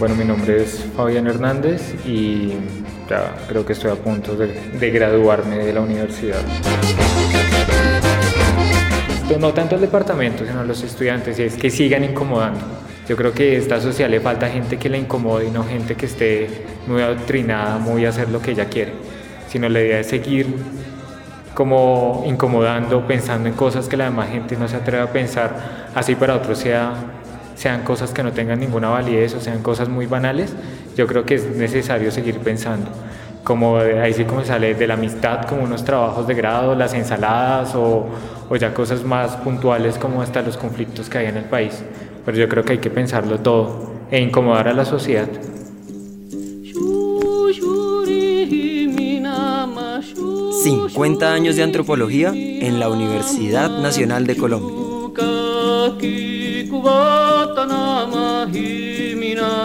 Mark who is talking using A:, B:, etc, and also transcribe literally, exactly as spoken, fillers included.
A: Bueno, mi nombre es Fabián Hernández y ya creo que estoy a punto de, de graduarme de la universidad. No tanto el departamento, sino los estudiantes, y es que sigan incomodando. Yo creo que a esta sociedad le falta gente que la incomode y no gente que esté muy adoctrinada, muy a hacer lo que ella quiere, sino la idea es seguir como incomodando, pensando en cosas que la demás gente no se atreve a pensar, así para otros sea, sean cosas que no tengan ninguna validez o sean cosas muy banales. Yo creo que es necesario seguir pensando, como de, ahí sí como sale de la amistad, como unos trabajos de grado, las ensaladas o, o ya cosas más puntuales como hasta los conflictos que hay en el país. Pero yo creo que hay que pensarlo todo e incomodar a la sociedad.
B: cincuenta años de antropología en la Universidad Nacional de Colombia.